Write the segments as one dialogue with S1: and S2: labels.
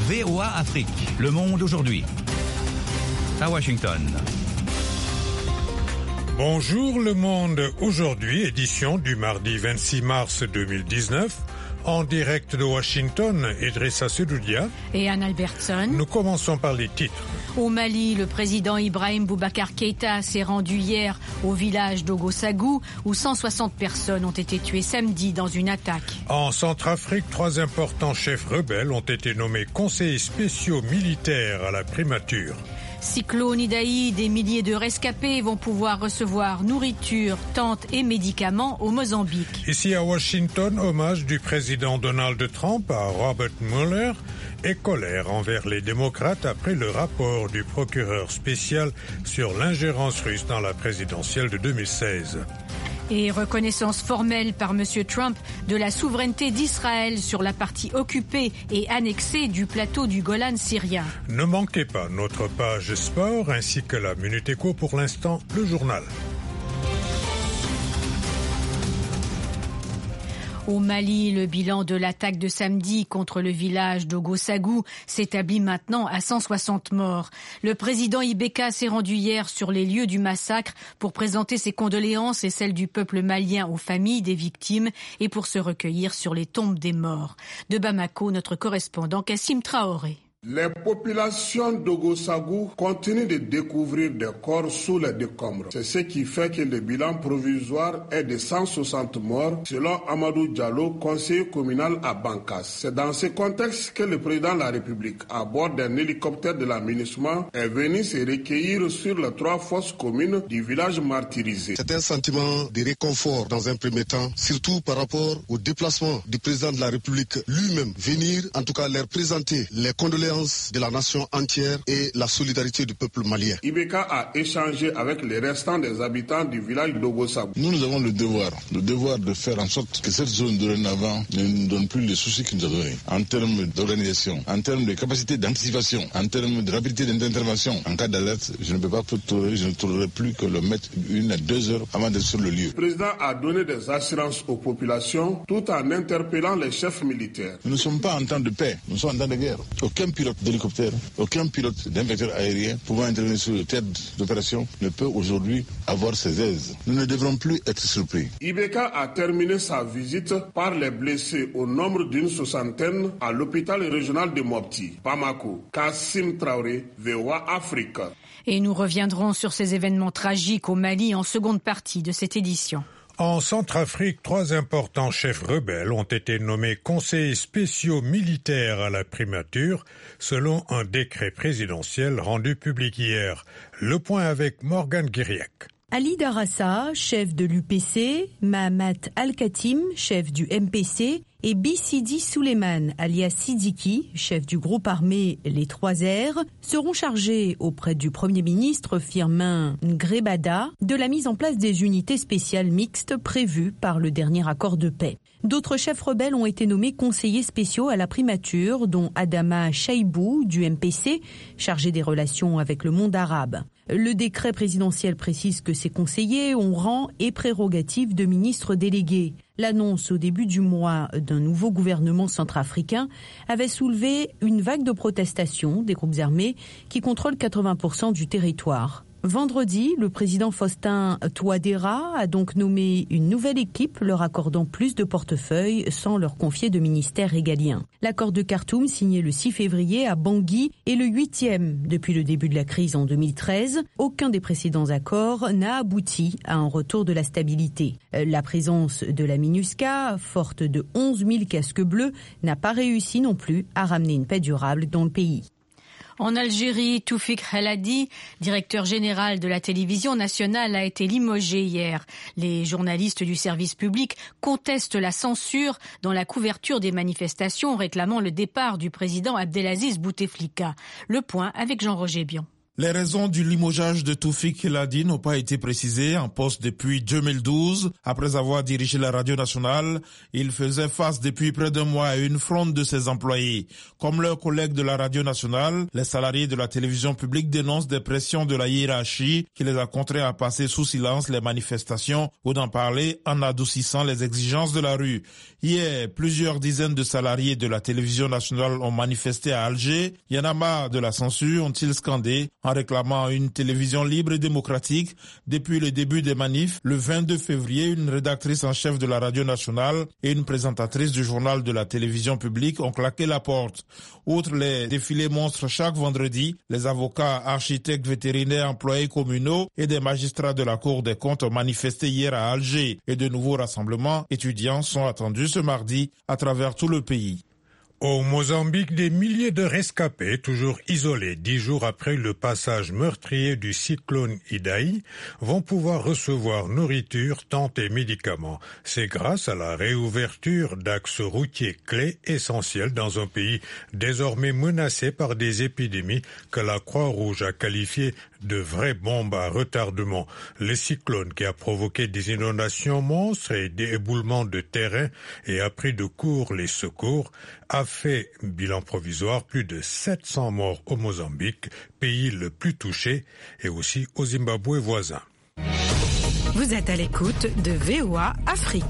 S1: VOA Afrique, le monde aujourd'hui. À Washington.
S2: Bonjour le monde aujourd'hui, édition du mardi 26 mars 2019. En direct de Washington, Idrissa Sedoudia
S3: et Anne Albertson.
S2: Nous commençons par les titres.
S3: Au Mali, le président Ibrahim Boubacar Keïta s'est rendu hier au village d'Ogosagou où 160 personnes ont été tuées samedi dans une attaque.
S2: En Centrafrique, 3 importants chefs rebelles ont été nommés conseillers spéciaux militaires à la primature.
S3: Cyclone Idaï, des milliers de rescapés vont pouvoir recevoir nourriture, tentes et médicaments au Mozambique.
S2: Ici à Washington, hommage du président Donald Trump à Robert Mueller et colère envers les démocrates après le rapport du procureur spécial sur l'ingérence russe dans la présidentielle de 2016.
S3: Et reconnaissance formelle par M. Trump de la souveraineté d'Israël sur la partie occupée et annexée du plateau du Golan syrien.
S2: Ne manquez pas notre page sport ainsi que la Minute Éco. Pour l'instant, le journal.
S3: Au Mali, le bilan de l'attaque de samedi contre le village d'Ogosagou s'établit maintenant à 160 morts. Le président Ibeka s'est rendu hier sur les lieux du massacre pour présenter ses condoléances et celles du peuple malien aux familles des victimes et pour se recueillir sur les tombes des morts. De Bamako, notre correspondant Kassim Traoré.
S4: Les populations d'Ogosagou continuent de découvrir des corps sous les décombres. C'est ce qui fait que le bilan provisoire est de 160 morts, selon Amadou Diallo, conseiller communal à Bankas. C'est dans ce contexte que le président de la République, à bord d'un hélicoptère de la MINUSMA, est venu se recueillir sur les 3 fosses communes du village martyrisé.
S5: C'est un sentiment de réconfort dans un premier temps, surtout par rapport au déplacement du président de la République lui-même, venir en tout cas leur présenter les condoléances de la nation entière et la solidarité du peuple malien.
S4: Ibeka a échangé avec les restants des habitants du village d'Ogosagou.
S6: Nous avons le devoir de faire en sorte que cette zone dorénavant ne nous donne plus les soucis qu'il nous a donnés en termes d'organisation, en termes de capacité d'anticipation, en termes de rapidité d'intervention. En cas d'alerte, je ne peux pas tolérer, je ne tolérerai plus que le mettre 1 à 2 heures avant d'être sur le lieu.
S4: Le président a donné des assurances aux populations tout en interpellant les chefs militaires.
S6: Nous ne sommes pas en temps de paix, nous sommes en temps de guerre. Aucun pilote d'hélicoptère, aucun pilote d'un vecteur aérien pouvant intervenir sur le théâtre d'opération ne peut aujourd'hui avoir ses aises. Nous ne devrons plus être surpris.
S4: Ibeka a terminé sa visite par les blessés au nombre d'une 60aine à l'hôpital régional de Mopti. Bamako, Kassim Traoré, VOA Afrique.
S3: Et nous reviendrons sur ces événements tragiques au Mali en seconde partie de cette édition.
S2: En Centrafrique, 3 importants chefs rebelles ont été nommés conseillers spéciaux militaires à la primature, selon un décret présidentiel rendu public hier. Le point avec Morgane Guiriac.
S7: Ali Darassa, chef de l'UPC, Mahamat Al-Khatim, chef du MPC, et Bissidi Suleiman, alias Sidiki, chef du groupe armé Les 3R, seront chargés auprès du Premier ministre Firmin Ngrebada de la mise en place des unités spéciales mixtes prévues par le dernier accord de paix. D'autres chefs rebelles ont été nommés conseillers spéciaux à la primature, dont Adama Chaibou du MPC, chargé des relations avec le monde arabe. Le décret présidentiel précise que ces conseillers ont rang et prérogatives de ministres délégués. L'annonce au début du mois d'un nouveau gouvernement centrafricain avait soulevé une vague de protestations des groupes armés qui contrôlent 80% du territoire. Vendredi, le président Faustin Touadéra a donc nommé une nouvelle équipe leur accordant plus de portefeuilles sans leur confier de ministère régalien. L'accord de Khartoum signé le 6 février à Bangui est le 8e depuis le début de la crise en 2013. Aucun des précédents accords n'a abouti à un retour de la stabilité. La présence de la MINUSCA, forte de 11 000 casques bleus, n'a pas réussi non plus à ramener une paix durable dans le pays.
S3: En Algérie, Toufik Heladi, directeur général de la télévision nationale, a été limogé hier. Les journalistes du service public contestent la censure dans la couverture des manifestations réclamant le départ du président Abdelaziz Bouteflika. Le point avec Jean-Roger Bion.
S8: Les raisons du limogeage de Toufik Elhadi n'ont pas été précisées. En poste depuis 2012, après avoir dirigé la radio nationale, il faisait face depuis près d'un mois à une fronde de ses employés. Comme leurs collègues de la radio nationale, les salariés de la télévision publique dénoncent des pressions de la hiérarchie qui les a contraints à passer sous silence les manifestations ou d'en parler en adoucissant les exigences de la rue. Hier, plusieurs dizaines de salariés de la télévision nationale ont manifesté à Alger. Y en a marre de la censure, ont-ils scandé, en réclamant une télévision libre et démocratique. Depuis le début des manifs, le 22 février, une rédactrice en chef de la radio nationale et une présentatrice du journal de la télévision publique ont claqué la porte. Outre les défilés monstres chaque vendredi, les avocats, architectes, vétérinaires, employés communaux et des magistrats de la Cour des comptes ont manifesté hier à Alger et de nouveaux rassemblements étudiants sont attendus ce mardi à travers tout le pays.
S2: Au Mozambique, des milliers de rescapés, toujours isolés 10 jours après le passage meurtrier du cyclone Idai, vont pouvoir recevoir nourriture, tentes et médicaments. C'est grâce à la réouverture d'axes routiers clés essentiels dans un pays désormais menacé par des épidémies que la Croix-Rouge a qualifiées de vraies bombes à retardement. Le cyclone qui a provoqué des inondations monstres et des éboulements de terrain et a pris de court les secours a fait, bilan provisoire, plus de 700 morts au Mozambique, pays le plus touché, et aussi au Zimbabwe voisin.
S9: Vous êtes à l'écoute de VOA Afrique.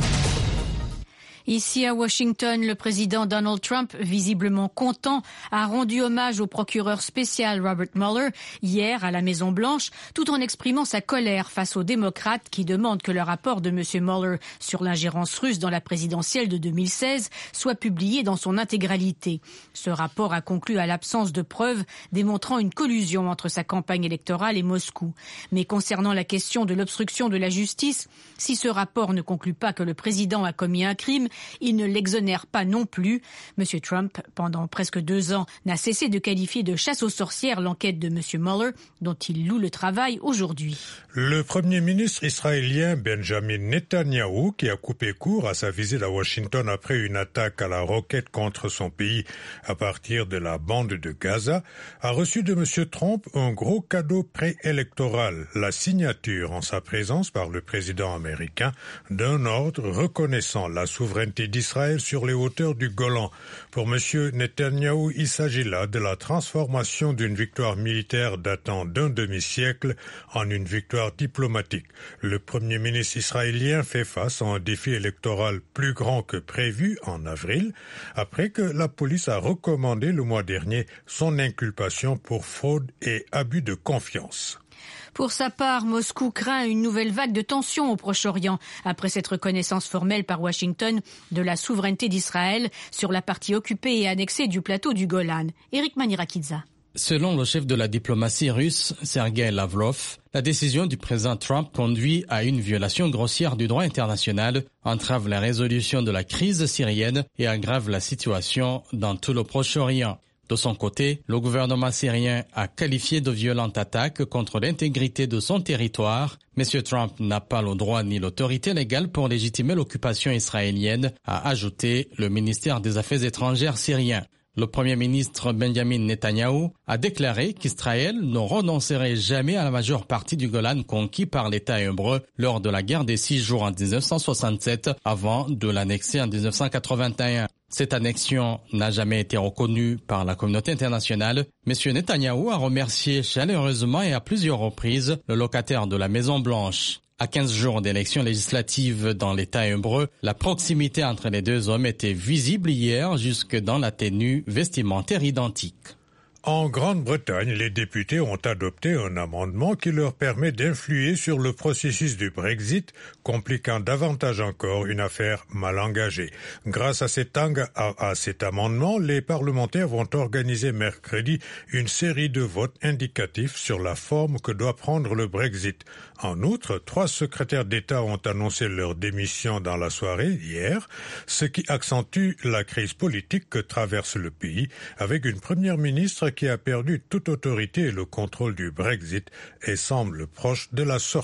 S3: Ici à Washington, le président Donald Trump, visiblement content, a rendu hommage au procureur spécial Robert Mueller hier à la Maison-Blanche, tout en exprimant sa colère face aux démocrates qui demandent que le rapport de M. Mueller sur l'ingérence russe dans la présidentielle de 2016 soit publié dans son intégralité. Ce rapport a conclu à l'absence de preuves démontrant une collusion entre sa campagne électorale et Moscou. Mais concernant la question de l'obstruction de la justice, si ce rapport ne conclut pas que le président a commis un crime, il ne l'exonère pas non plus. M. Trump, pendant presque 2 ans, n'a cessé de qualifier de chasse aux sorcières l'enquête de M. Mueller, dont il loue le travail aujourd'hui.
S2: Le Premier ministre israélien Benjamin Netanyahou, qui a coupé court à sa visite à Washington après une attaque à la roquette contre son pays à partir de la bande de Gaza, a reçu de M. Trump un gros cadeau préélectoral, la signature en sa présence par le président américain d'un ordre reconnaissant la souveraineté d'Israël sur les hauteurs du Golan. Pour M. Netanyahou, il s'agit là de la transformation d'une victoire militaire datant d'un demi-siècle en une victoire diplomatique. Le Premier ministre israélien fait face à un défi électoral plus grand que prévu en avril, après que la police a recommandé le mois dernier son inculpation pour fraude et abus de confiance.
S3: Pour sa part, Moscou craint une nouvelle vague de tensions au Proche-Orient après cette reconnaissance formelle par Washington de la souveraineté d'Israël sur la partie occupée et annexée du plateau du Golan. Eric Manirakidza.
S10: Selon le chef de la diplomatie russe, Sergei Lavrov, la décision du président Trump conduit à une violation grossière du droit international, entrave la résolution de la crise syrienne et aggrave la situation dans tout le Proche-Orient. De son côté, le gouvernement syrien a qualifié de violente attaque contre l'intégrité de son territoire. M. Trump n'a pas le droit ni l'autorité légale pour légitimer l'occupation israélienne, a ajouté le ministère des Affaires étrangères syrien. Le Premier ministre Benjamin Netanyahou a déclaré qu'Israël ne renoncerait jamais à la majeure partie du Golan conquis par l'État hébreu lors de la guerre des 6 jours en 1967 avant de l'annexer en 1981. Cette annexion n'a jamais été reconnue par la communauté internationale. M. Netanyahou a remercié chaleureusement et à plusieurs reprises le locataire de la Maison-Blanche. À 15 jours d'élections législatives dans l'État hébreu, la proximité entre les deux hommes était visible hier jusque dans la tenue vestimentaire identique.
S2: En Grande-Bretagne, les députés ont adopté un amendement qui leur permet d'influer sur le processus du Brexit, compliquant davantage encore une affaire mal engagée. Grâce à cet amendement, les parlementaires vont organiser mercredi une série de votes indicatifs sur la forme que doit prendre le Brexit. En outre, 3 secrétaires d'État ont annoncé leur démission dans la soirée hier, ce qui accentue la crise politique que traverse le pays, avec une première ministre qui a perdu toute autorité et le contrôle du Brexit et semble proche de la sortie.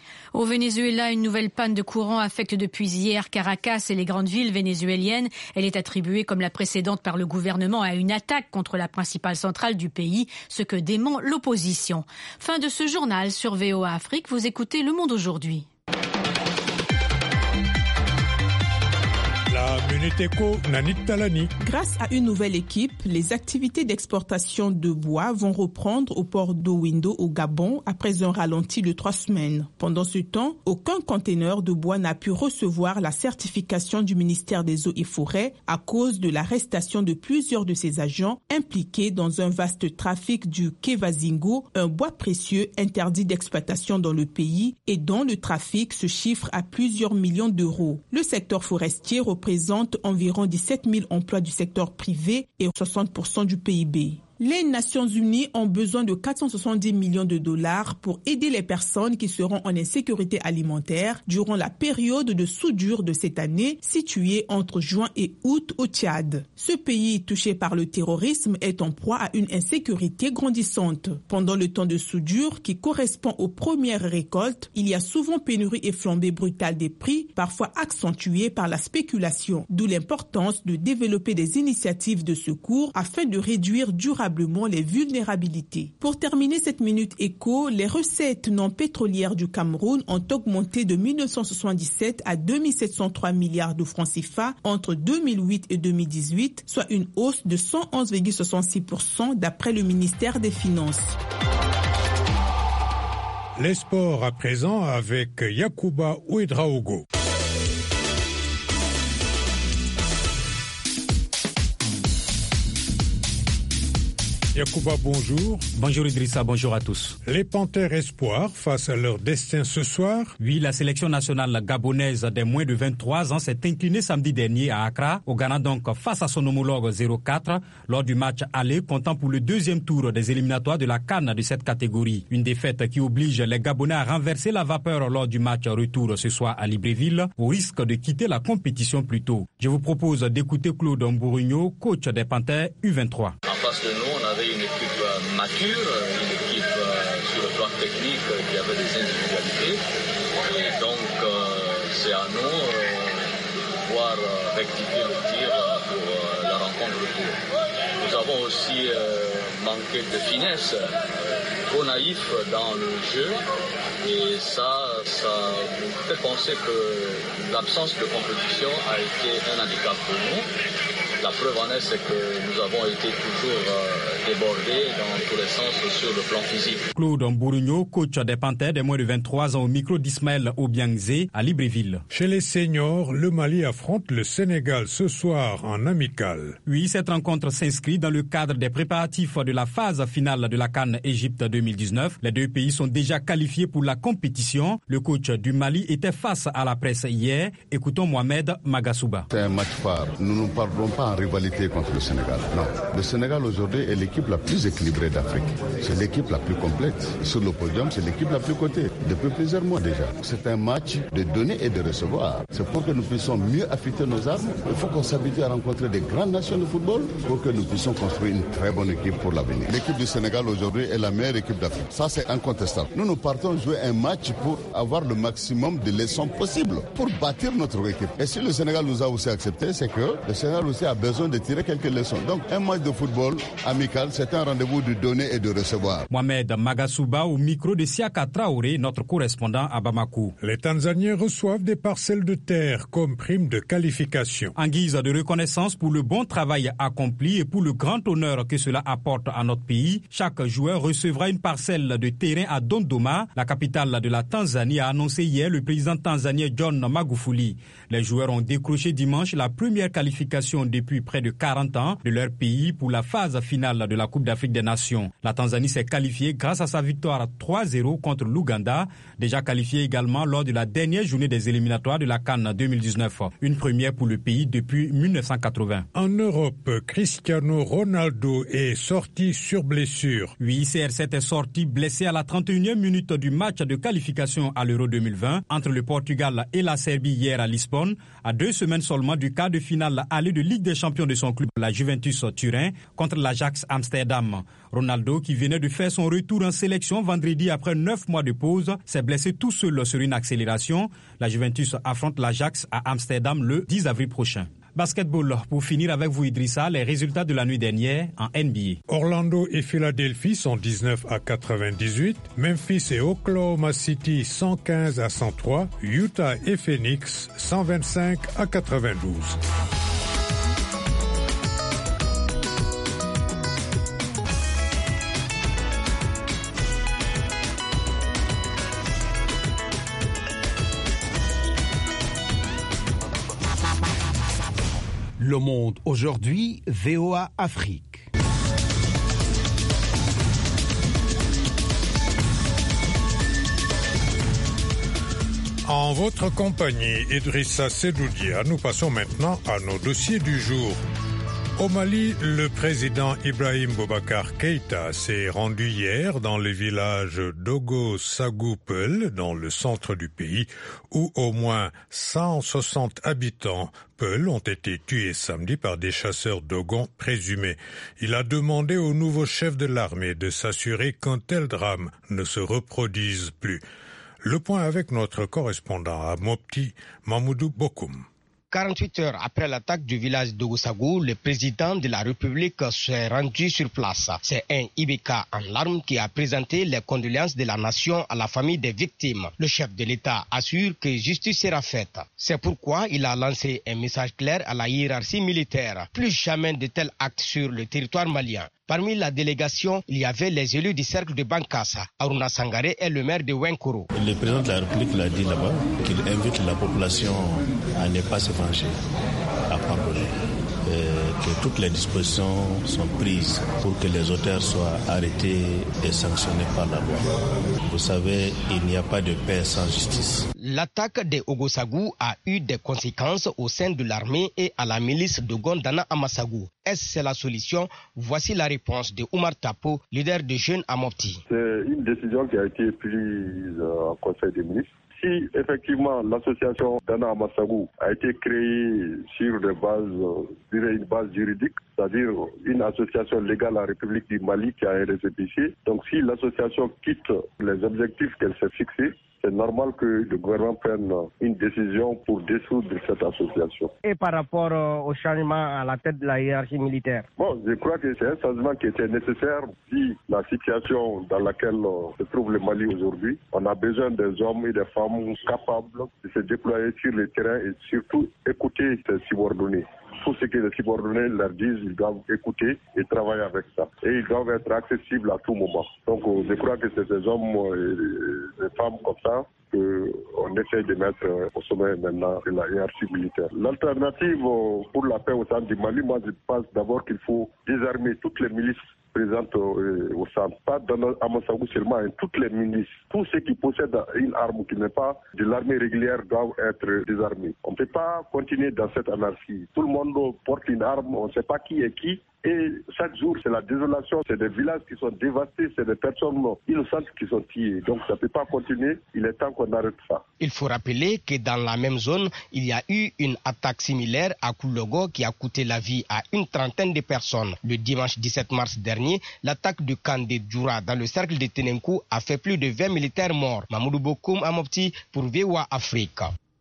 S3: Au Venezuela, une nouvelle panne de courant affecte depuis hier Caracas et les grandes villes vénézuéliennes. Elle est attribuée, comme la précédente par le gouvernement, à une attaque contre la principale centrale du pays, ce que dément l'opposition. Fin de ce journal sur VOA Afrique. Vous écoutez Le Monde aujourd'hui.
S2: La Minute Éco, Nanit Talani.
S11: Grâce à une nouvelle équipe, les activités d'exportation de bois vont reprendre au port d'Owindo au Gabon après un ralenti de 3 semaines. Pendant ce temps, aucun conteneur de bois n'a pu recevoir la certification du ministère des Eaux et Forêts à cause de l'arrestation de plusieurs de ses agents impliqués dans un vaste trafic du Kevazingo, un bois précieux interdit d'exploitation dans le pays et dont le trafic se chiffre à plusieurs millions d'euros. Le secteur forestier représente environ 17 000 emplois du secteur privé et 60% du PIB. Les Nations Unies ont besoin de 470 millions de dollars pour aider les personnes qui seront en insécurité alimentaire durant la période de soudure de cette année située entre juin et août au Tchad. Ce pays touché par le terrorisme est en proie à une insécurité grandissante. Pendant le temps de soudure qui correspond aux premières récoltes, il y a souvent pénurie et flambée brutale des prix, parfois accentuée par la spéculation, d'où l'importance de développer des initiatives de secours afin de réduire durablement les vulnérabilités. Pour terminer cette Minute Éco, les recettes non pétrolières du Cameroun ont augmenté de 1977 à 2703 milliards de francs CFA entre 2008 et 2018, soit une hausse de 111,66% d'après le ministère des Finances.
S2: Les sports à présent avec Yacouba Ouedraogo. Yacouba, bonjour.
S12: Bonjour Idrissa, bonjour à tous.
S2: Les Panthères Espoirs face à leur destin ce soir.
S12: Oui, la sélection nationale gabonaise des moins de 23 ans s'est inclinée samedi dernier à Accra, au Ghana donc face à son homologue 0-4 lors du match aller comptant pour le deuxième tour des éliminatoires de la CAN de cette catégorie. Une défaite qui oblige les Gabonais à renverser la vapeur lors du match retour ce soir à Libreville au risque de quitter la compétition plus tôt. Je vous propose d'écouter Claude Mbourigno, coach des Panthères U23.
S13: En face de nous, on avait une équipe mature, une équipe sur le plan technique qui avait des individualités. Et donc, c'est à nous de pouvoir rectifier le tir pour la rencontre retour. Nous avons aussi manqué de finesse, trop naïf dans le jeu. Et ça nous fait penser que l'absence de compétition a été un handicap pour nous. La preuve en est, c'est que nous avons été toujours débordés dans tous les sens sur le plan physique.
S12: Claude Mbourigno, coach des Panthères des moins de 23 ans au micro d'Ismaël Obiangzé à Libreville.
S2: Chez les seniors, le Mali affronte le Sénégal ce soir en amical.
S12: Oui, cette rencontre s'inscrit dans le cadre des préparatifs de la phase finale de la CAN Égypte 2019. Les deux pays sont déjà qualifiés pour la compétition. Le coach du Mali était face à la presse hier. Écoutons Mohamed Magasouba.
S14: C'est un match phare. Nous ne parlons pas en rivalité contre le Sénégal. Non. Le Sénégal aujourd'hui est l'équipe la plus équilibrée d'Afrique. C'est l'équipe la plus complète. Sur le podium, c'est l'équipe la plus cotée depuis plusieurs mois déjà. C'est un match de donner et de recevoir. C'est pour que nous puissions mieux affûter nos armes. Il faut qu'on s'habitue à rencontrer des grandes nations de football pour que nous puissions construire une très bonne équipe pour l'avenir. L'équipe du Sénégal aujourd'hui est la meilleure équipe d'Afrique. Ça, c'est incontestable. Nous partons jouer un match pour avoir le maximum de leçons possibles pour bâtir notre équipe. Et si le Sénégal nous a aussi accepté, c'est que le Sénégal aussi a besoin de tirer quelques leçons. Donc, un match de football amical, c'est un rendez-vous de donner et de recevoir.
S12: Mohamed Magasouba au micro de Siaka Traoré, notre correspondant à Bamako.
S2: Les Tanzaniens reçoivent des parcelles de terre comme prime de qualification.
S12: En guise de reconnaissance pour le bon travail accompli et pour le grand honneur que cela apporte à notre pays, chaque joueur recevra une parcelle de terrain à Dodoma, la capitale de la Tanzanie, a annoncé hier le président tanzanien John Magufuli. Les joueurs ont décroché dimanche la première qualification depuis près de 40 ans de leur pays pour la phase finale de la Coupe d'Afrique des Nations. La Tanzanie s'est qualifiée grâce à sa victoire 3-0 contre l'Ouganda, déjà qualifiée également lors de la dernière journée des éliminatoires de la CAN 2019. Une première pour le pays depuis 1980.
S2: En Europe, Cristiano Ronaldo est sorti sur blessure.
S12: Oui, CR7 est sorti blessé à la 31e minute du match de qualification à l'Euro 2020 entre le Portugal et la Serbie hier à Lisbonne, à 2 semaines seulement du quart de finale aller de Ligue des champion de son club, la Juventus Turin, contre l'Ajax Amsterdam. Ronaldo, qui venait de faire son retour en sélection vendredi après 9 mois de pause, s'est blessé tout seul sur une accélération. La Juventus affronte l'Ajax à Amsterdam le 10 avril prochain. Basketball, pour finir avec vous Idrissa, les résultats de la nuit dernière en NBA.
S2: Orlando et Philadelphie sont 19 à 98, Memphis et Oklahoma City 115 à 103, Utah et Phoenix 125 à 92.
S15: Le Monde aujourd'hui, VOA Afrique.
S2: En votre compagnie, Idrissa Sedoudia, nous passons maintenant à nos dossiers du jour. Au Mali, le président Ibrahim Boubacar Keïta s'est rendu hier dans le village d'Ogo-Sagou-Peul, dans le centre du pays, où au moins 160 habitants Peul ont été tués samedi par des chasseurs Dogon présumés. Il a demandé au nouveau chef de l'armée de s'assurer qu'un tel drame ne se reproduise plus. Le point avec notre correspondant à Mopti, Mamoudou Bokoum.
S16: 48 heures après l'attaque du village d'Ogo-Sagou, le président de la République s'est rendu sur place. C'est un Ibeka en larmes qui a présenté les condoléances de la nation à la famille des victimes. Le chef de l'État assure que justice sera faite. C'est pourquoi il a lancé un message clair à la hiérarchie militaire. Plus jamais de tels actes sur le territoire malien. Parmi la délégation, il y avait les élus du cercle de Bankassa. Aruna Sangaré est le maire de Wenkoro.
S17: Le président de la République l'a dit là-bas, qu'il invite la population à ne pas se venger, à pardonner. Que toutes les dispositions sont prises pour que les auteurs soient arrêtés et sanctionnés par la loi. Vous savez, il n'y a pas de paix sans justice.
S16: L'attaque de Ogo-Sagou a eu des conséquences au sein de l'armée et à la milice de Gondana Amasagou. Est-ce la solution? Voici la réponse de Oumar Tapo, leader de Jeunes à Mopti.
S18: C'est une décision qui a été prise en Conseil des ministres. Si effectivement l'association Dana Amasagou a été créée sur des bases, une base juridique, c'est-à-dire une association légale à la République du Mali qui a un récépissé, donc si l'association quitte les objectifs qu'elle s'est fixés, c'est normal que le gouvernement prenne une décision pour dissoudre cette association.
S16: Et par rapport au changement à la tête de la hiérarchie militaire?
S18: Bon, je crois que c'est un changement qui était nécessaire vu la situation dans laquelle se trouve le Mali aujourd'hui. On a besoin des hommes et des femmes capables de se déployer sur le terrain et surtout écouter ses subordonnés. Tout ce que les subordonnés leur disent, ils doivent écouter et travailler avec ça. Et ils doivent être accessibles à tout moment. Donc je crois que c'est des hommes et des femmes comme ça qu'on essaie de mettre au sommet maintenant de la hiérarchie militaire. L'alternative pour la paix au centre du Mali, moi je pense d'abord qu'il faut désarmer toutes les milices présentes au centre. Pas dans Amasagou seulement, toutes les milices. Tous ceux qui possèdent une arme qui n'est pas de l'armée régulière doivent être désarmés. On ne peut pas continuer dans cette anarchie. Tout le monde porte une arme, on ne sait pas qui est qui. Et chaque jour, c'est la désolation, c'est des villages qui sont dévastés, c'est des personnes innocentes qui sont tuées. Donc ça ne peut pas continuer, il est temps qu'on arrête ça.
S16: Il faut rappeler que dans la même zone, il y a eu une attaque similaire à Koulogo qui a coûté la vie à une trentaine de personnes. Le dimanche 17 mars dernier, l'attaque du camp de Djoura dans le cercle de Tenenkou a fait plus de 20 militaires morts. Mamoudou Bokoum à Mopti pour VOA Afrique.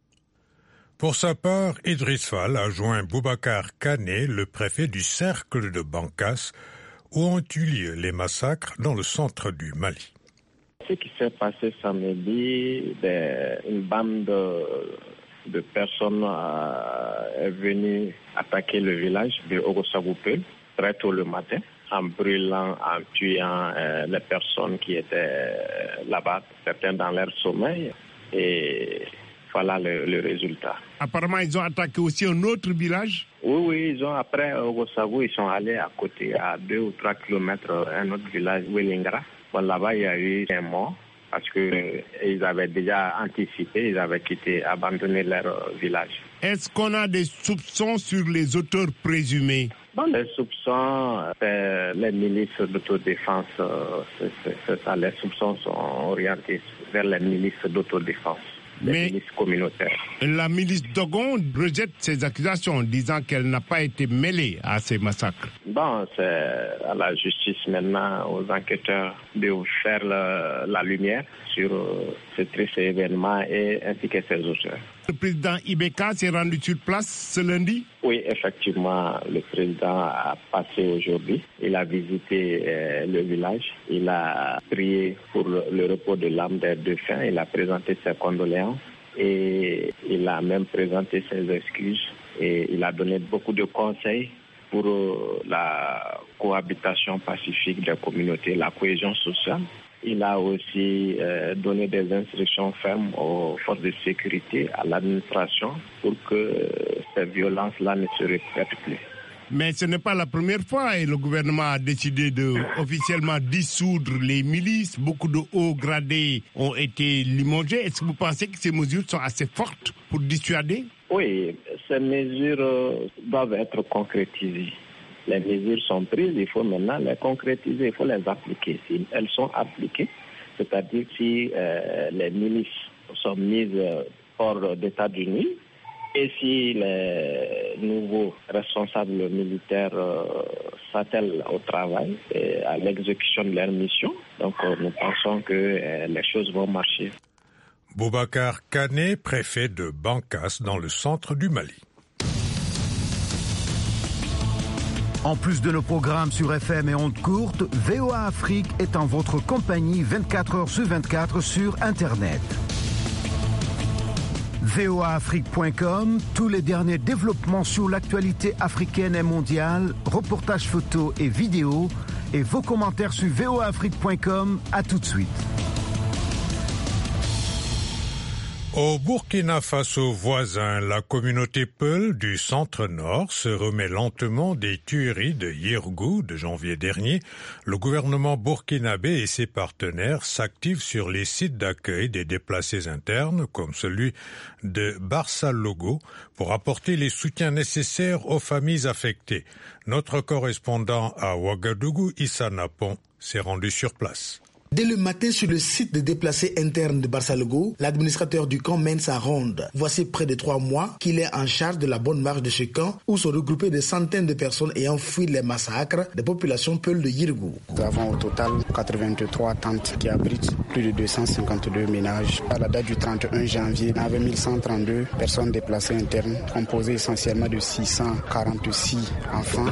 S2: Pour sa part, Idriss Fall a joint Boubacar Kané, le préfet du cercle de Bankas, où ont eu lieu les massacres dans le centre du Mali.
S19: Ce qui s'est passé samedi, une bande de personnes est venue attaquer le village de Ogo-Sagou-Peul très tôt le matin, en brûlant, en tuant les personnes qui étaient là-bas, certains dans leur sommeil. Et voilà le résultat.
S20: Apparemment, ils ont attaqué aussi un autre village?
S19: Oui, ils ont, après Ogo-Sagou, ils sont allés à côté, à 2 ou 3 kilomètres, un autre village, Wellingra. Bon, là-bas, il y a eu un mort parce qu'ils avaient déjà anticipé, ils avaient abandonné leur village.
S20: Est-ce qu'on a des soupçons sur les auteurs présumés?
S19: Les soupçons, c'est les milices d'autodéfense, c'est ça, les soupçons sont orientés vers les milices d'autodéfense. milices communautaires.
S20: La milice Dogon rejette ces accusations, disant qu'elle n'a pas été mêlée à ces massacres.
S19: Bon, c'est à la justice maintenant, aux enquêteurs, de faire la lumière sur ce triste événement ainsi que ses auteurs.
S20: Le président Ibeka s'est rendu sur place ce lundi?
S19: Oui, effectivement, le président a passé aujourd'hui. Il a visité le village. Il a prié pour le repos de l'âme des défunts. Il a présenté ses condoléances et il a même présenté ses excuses. Et il a donné beaucoup de conseils pour la cohabitation pacifique des communautés, la cohésion sociale. Il a aussi donné des instructions fermes aux forces de sécurité, à l'administration, pour que ces violences-là ne se répètent plus.
S20: Mais ce n'est pas la première fois et le gouvernement a décidé de officiellement dissoudre les milices. Beaucoup de hauts gradés ont été limogés. Est-ce que vous pensez que ces mesures sont assez fortes pour dissuader?
S19: Oui, ces mesures doivent être concrétisées. Les mesures sont prises, il faut maintenant les concrétiser, il faut les appliquer. Si elles sont appliquées, c'est-à-dire si les milices sont mises hors d'état de nuit, et si les nouveaux responsables militaires s'attellent au travail et à l'exécution de leur mission, donc nous pensons que les choses vont marcher.
S2: Boubacar Kane, préfet de Bankas dans le centre du Mali.
S15: En plus de nos programmes sur FM et ondes courtes, VOA Afrique est en votre compagnie 24 heures sur 24 sur Internet. voaafrique.com, tous les derniers développements sur l'actualité africaine et mondiale, reportages photos et vidéos, et vos commentaires sur voaafrique.com. À tout de suite.
S2: Au Burkina Faso voisin, la communauté Peul du centre-nord se remet lentement des tueries de Yirgou de janvier dernier. Le gouvernement burkinabé et ses partenaires s'activent sur les sites d'accueil des déplacés internes, comme celui de Barça-Logo, pour apporter les soutiens nécessaires aux familles affectées. Notre correspondant à Ouagadougou, Issa Napon, s'est rendu sur place.
S21: Dès le matin, sur le site de déplacés internes de Barça-Logo, l'administrateur du camp mène sa ronde. Voici près de 3 mois qu'il est en charge de la bonne marche de ce camp où sont regroupées des centaines de personnes ayant fui les massacres des populations Peul de Yirgou.
S22: Nous avons au total 83 tentes qui abritent plus de 252 ménages. À la date du 31 janvier, il y avait 1132 personnes déplacées internes, composées essentiellement de 646 enfants,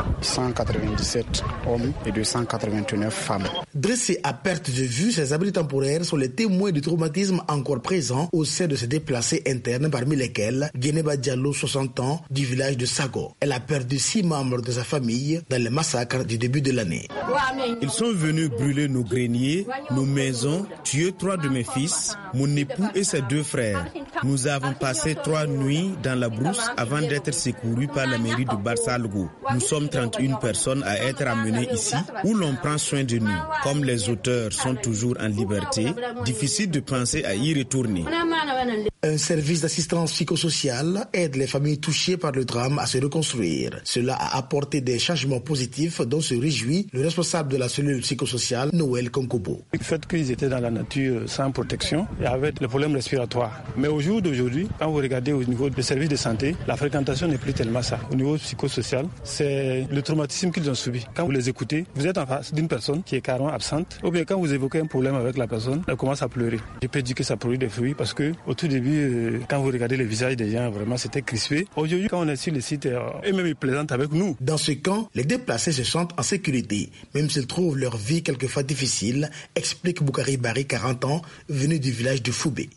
S22: 197 hommes et 289 femmes.
S21: Dressés à perte de vue, ces abris temporaires sont les témoins du traumatisme encore présent au sein de ces déplacés internes, parmi lesquels Guénéba Diallo, 60 ans, du village de Sago. Elle a perdu 6 membres de sa famille dans les massacres du début de l'année.
S23: Ils sont venus brûler nos greniers, nos maisons, tuer 3 de mes fils, mon époux et ses 2 frères. Nous avons passé 3 nuits dans la brousse avant d'être secourus par la mairie de Barça-Logo. Nous sommes 31 personnes à être amenées ici, où l'on prend soin de nous. Comme les auteurs sont toujours en liberté, difficile de penser à y retourner.
S21: Un service d'assistance psychosociale aide les familles touchées par le drame à se reconstruire. Cela a apporté des changements positifs dont se réjouit le responsable de la cellule psychosociale, Noël Konkobo.
S24: Le fait qu'ils étaient dans la nature sans protection et avec les problèmes respiratoires. Mais au jour d'aujourd'hui, quand vous regardez au niveau des services de santé, la fréquentation n'est plus tellement ça. Au niveau psychosocial, c'est le traumatisme qu'ils ont subi. Quand vous les écoutez, vous êtes en face d'une personne qui est carrément absente, ou bien quand vous évoquez un problème avec la personne, elle commence à pleurer. Je peux dire que ça produit des fruits parce que au tout début, quand vous regardez les visages des gens, vraiment c'était crispé. Aujourd'hui, quand on est sur le site, eux-mêmes ils plaisantent avec nous.
S21: Dans ce camp, les déplacés se sentent en sécurité, même s'ils trouvent leur vie quelquefois difficile, explique Boukari Bari, 40 ans, venu du village de Foubé.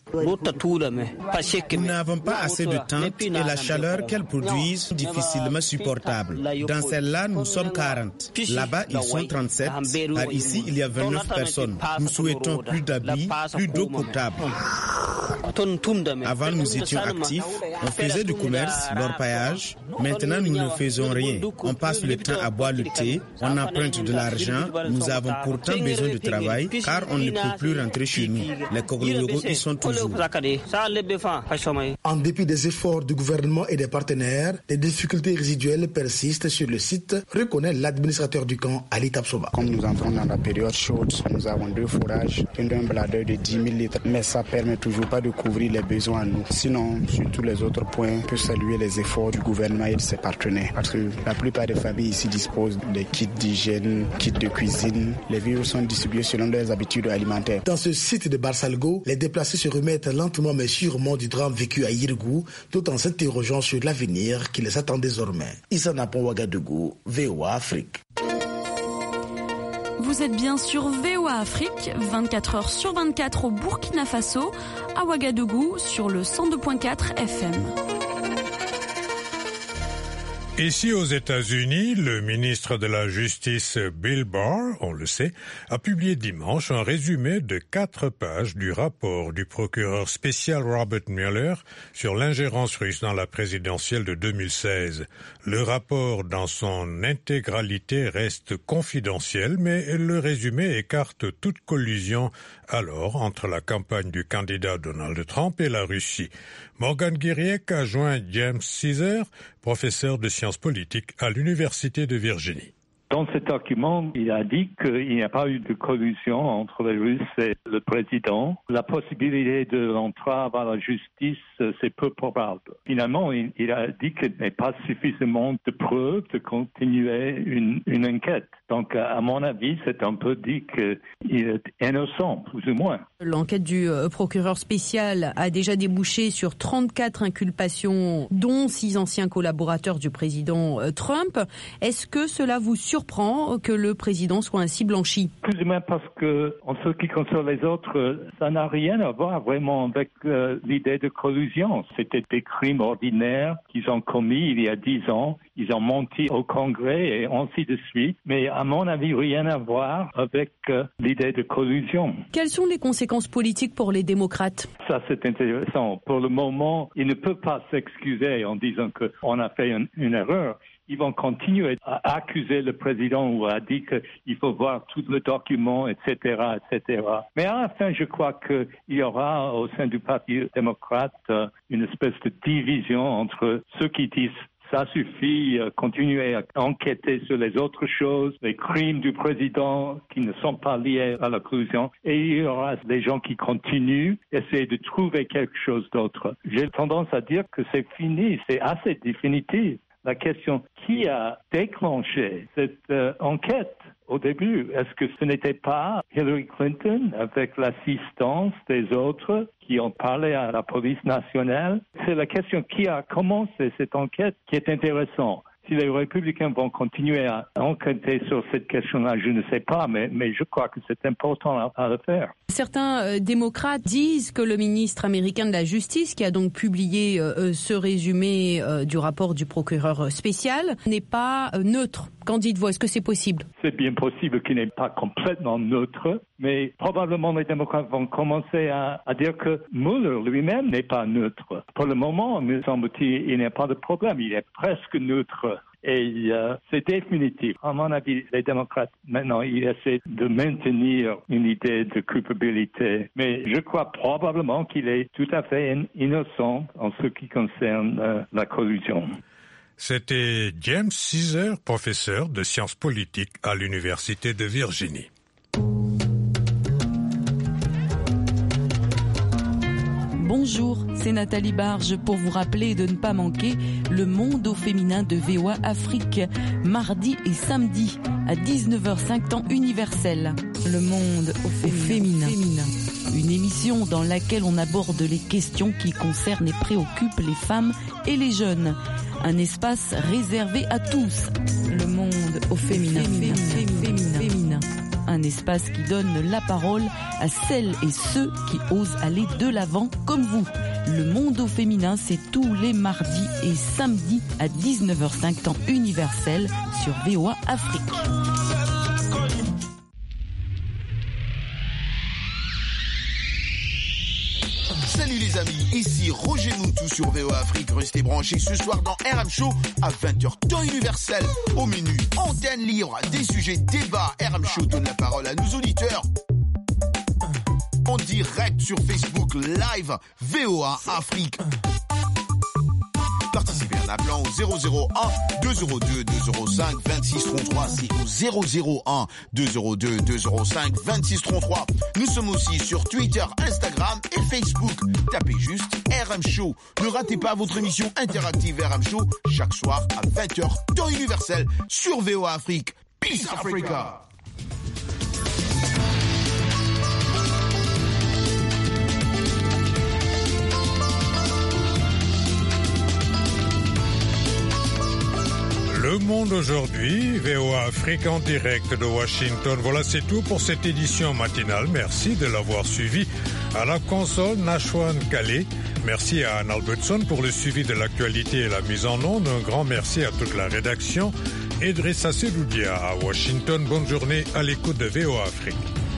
S23: Nous n'avons pas assez de tentes et la chaleur qu'elles produisent est difficilement supportable. Dans celle-là, nous sommes 40. Là-bas, ils sont 37. Par ici, il y a 29 personnes. Nous souhaitons plus d'habits, plus d'eau potable. Avant, nous étions actifs, on faisait du commerce, l'orpaillage. Maintenant, nous ne faisons rien. On passe le temps à boire le thé, on emprunte de l'argent. Nous avons pourtant besoin de travail, car on ne peut plus rentrer chez nous. Les Cogologos y sont toujours.
S21: En dépit des efforts du gouvernement et des partenaires, des difficultés résiduelles persistent sur le site, reconnaît l'administrateur du camp, Ali Tapsoba.
S22: Comme nous entrons dans la période chaude, nous avons 2 fourrages, un bladeur de 10 000 litres, mais ça permet toujours pas de couvrir les besoins à nous. Sinon, sur tous les autres points, on peut saluer les efforts du gouvernement et de ses partenaires. Parce que la plupart des familles ici disposent des kits d'hygiène, kits de cuisine. Les vivres sont distribués selon leurs habitudes alimentaires.
S21: Dans ce site de Barsalgo, les déplacés se remettent lentement mais sûrement du drame vécu à Yirgou, tout en s'interrogeant sur l'avenir qui les attend désormais. Issa Napon, Ouagadougou, VOA Afrique.
S1: Vous êtes bien sur VOA Afrique, 24 heures sur 24 au Burkina Faso, à Ouagadougou sur le 102.4 FM.
S2: Ici aux États-Unis, le ministre de la Justice Bill Barr, on le sait, a publié dimanche un résumé de 4 pages du rapport du procureur spécial Robert Mueller sur l'ingérence russe dans la présidentielle de 2016. Le rapport dans son intégralité reste confidentiel, mais le résumé écarte toute collusion alors entre la campagne du candidat Donald Trump et la Russie. Morgan Guiriec a joint James Caesar, professeur de sciences politiques à l'Université de Virginie.
S4: Dans ce document, il a dit qu'il n'y a pas eu de collusion entre les Russes et le président. La possibilité de l'entrave à la justice, c'est peu probable. Finalement, il a dit qu'il n'y a pas suffisamment de preuves de continuer une enquête. Donc, à mon avis, c'est un peu dit qu'il est innocent, plus ou moins.
S7: L'enquête du procureur spécial a déjà débouché sur 34 inculpations, dont 6 anciens collaborateurs du président Trump. Est-ce que cela vous surprend que le président soit ainsi blanchi?
S4: Plus ou moins parce que, en ce qui concerne les autres, ça n'a rien à voir vraiment avec l'idée de collusion. C'était des crimes ordinaires qu'ils ont commis il y a 10 ans. Ils ont menti au Congrès et ainsi de suite. Mais à mon avis, rien à voir avec l'idée de collusion.
S7: Quelles sont les conséquences politiques pour les démocrates? Ça,
S4: c'est intéressant. Pour le moment, ils ne peuvent pas s'excuser en disant qu'on a fait une erreur. Ils vont continuer à accuser le président ou à dire qu'il faut voir tout le document, etc., etc. Mais à la fin, je crois qu'il y aura au sein du Parti démocrate une espèce de division entre ceux qui disent ça suffit, continuer à enquêter sur les autres choses, les crimes du président qui ne sont pas liés à la collusion. Et il y aura des gens qui continuent, essayer de trouver quelque chose d'autre. J'ai tendance à dire que c'est fini, c'est assez définitif. La question, qui a déclenché cette enquête au début? Est-ce que ce n'était pas Hillary Clinton avec l'assistance des autres qui ont parlé à la police nationale? C'est la question qui a commencé cette enquête qui est intéressante. Si les républicains vont continuer à enquêter sur cette question-là, je ne sais pas, mais je crois que c'est important à le faire.
S7: Certains démocrates disent que le ministre américain de la Justice, qui a donc publié ce résumé du rapport du procureur spécial, n'est pas neutre. Qu'en dites-vous? Est-ce que c'est possible? C'est bien possible qu'il n'est pas complètement neutre, mais probablement les démocrates vont commencer à dire que Mueller lui-même n'est pas neutre. Pour le moment, me semble-t-il, il n'y a pas de problème. Il est presque neutre. Et c'est définitif. À mon avis, les démocrates, maintenant, ils essaient de maintenir une idée de culpabilité. Mais je crois probablement qu'il est tout à fait innocent en ce qui concerne la collusion.
S2: C'était James Caesar, professeur de sciences politiques à l'Université de Virginie.
S5: Bonjour, c'est Nathalie Barge pour vous rappeler de ne pas manquer le Monde au féminin de VOA Afrique, mardi et samedi à 19h05 temps universel. Le Monde au féminin. Une émission dans laquelle on aborde les questions qui concernent et préoccupent les femmes et les jeunes. Un espace réservé à tous. Le Monde au féminin. Un espace qui donne la parole à celles et ceux qui osent aller de l'avant comme vous. Le Monde au féminin, c'est tous les mardis et samedis à 19h05 temps universel sur VOA Afrique.
S6: Salut les amis, ici Roger Moutou sur VOA Afrique. Restez branchés ce soir dans RM Show à 20h temps universel. Au menu, antenne libre, des sujets, débats. RM Show donne la parole à nos auditeurs. En direct sur Facebook Live, VOA Afrique. Participez à appelant au 001 202 205 26 33. C'est au 001 202 205 26 33. Nous sommes aussi sur Twitter, Instagram et Facebook. Tapez juste RM Show. Ne ratez pas votre émission interactive RM Show chaque soir à 20h, temps universel sur VOA Afrique. Peace Africa.
S2: Le Monde aujourd'hui, VOA Afrique en direct de Washington. Voilà, c'est tout pour cette édition matinale. Merci de l'avoir suivi. À la console, Nashwan Kale. Merci à Anne Albertson pour le suivi de l'actualité et la mise en onde. Un grand merci à toute la rédaction. Idrissa Sedoudia à Washington. Bonne journée à l'écoute de VOA Afrique.